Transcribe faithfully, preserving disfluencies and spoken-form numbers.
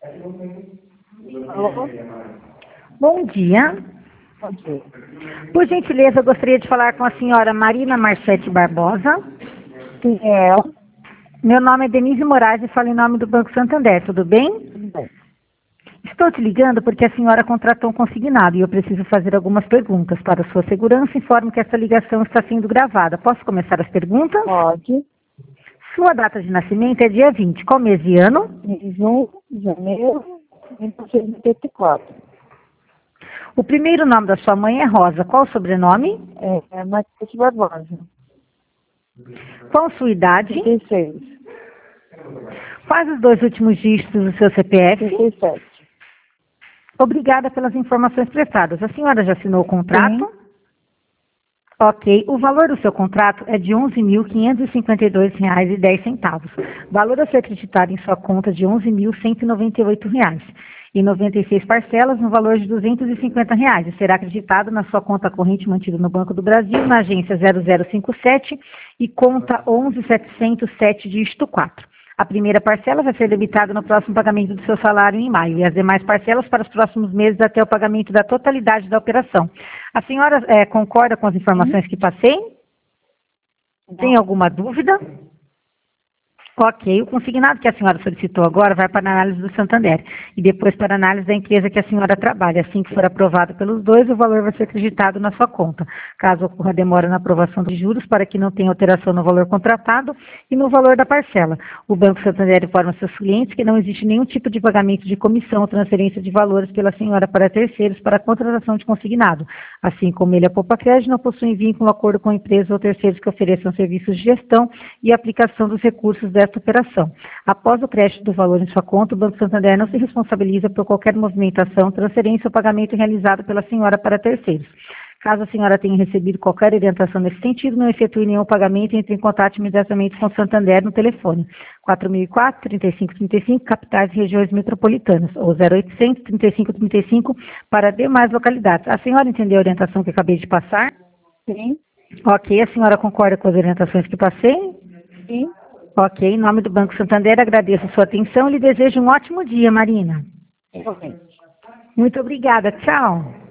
Alô? Bom dia. Bom dia. Por gentileza, eu gostaria de falar com a senhora Marina Marchetti Barbosa. Quem é ela? Meu nome é Denise Moraes e falo em nome do Banco Santander, tudo bem? Tudo bem. Estou te ligando porque a senhora contratou um consignado e eu preciso fazer algumas perguntas. Para sua segurança, informo que essa ligação está sendo gravada. Posso começar as perguntas? Pode. Sua data de nascimento é dia vinte. Qual mês e ano? vinte e um de janeiro de mil novecentos e oitenta e quatro. O primeiro nome da sua mãe é Rosa. Qual o sobrenome? É, é Marquete Barbosa. Qual sua idade? trinta e seis. Quais os dois últimos dígitos do seu C P F? trinta e sete. Obrigada pelas informações prestadas. A senhora já assinou o contrato? Sim. Ok. O valor do seu contrato é de onze mil quinhentos e cinquenta e dois reais e dez centavos. Valor a ser acreditado em sua conta de onze mil cento e noventa e oito reais. Em noventa e seis parcelas, no valor de duzentos e cinquenta reais. E será acreditado na sua conta corrente mantida no Banco do Brasil, na agência zero zero cinco sete e conta onze mil setecentos e sete, dígito quatro. A primeira parcela vai ser debitada no próximo pagamento do seu salário em maio e as demais parcelas para os próximos meses até o pagamento da totalidade da operação. A senhora é, concorda com as informações que passei? Tem alguma dúvida? Ok, o consignado que a senhora solicitou agora vai para a análise do Santander e depois para a análise da empresa que a senhora trabalha. Assim que for aprovado pelos dois, o valor vai ser acreditado na sua conta. Caso ocorra demora na aprovação dos juros, para que não tenha alteração no valor contratado e no valor da parcela. O Banco Santander informa seus clientes que não existe nenhum tipo de pagamento de comissão ou transferência de valores pela senhora para terceiros para a contratação de consignado. Assim como ele, a Poupa Crédito, não possui vínculo, acordo com empresas ou terceiros que ofereçam serviços de gestão e aplicação dos recursos desta operação. Após o crédito do valor em sua conta, o Banco Santander não se responsabiliza por qualquer movimentação, transferência ou pagamento realizado pela senhora para terceiros. Caso a senhora tenha recebido qualquer orientação nesse sentido, não efetue nenhum pagamento, entre em contato imediatamente com o Santander no telefone quatro mil e quatro, trinta e cinco trinta e cinco, capitais e regiões metropolitanas, ou zero oitocentos, trinta e cinco trinta e cinco para demais localidades. A senhora entendeu a orientação que acabei de passar? Sim. Ok, a senhora concorda com as orientações que passei? Sim. Ok, em nome do Banco Santander, agradeço a sua atenção e lhe desejo um ótimo dia, Marina. Igualmente. Muito obrigada, tchau.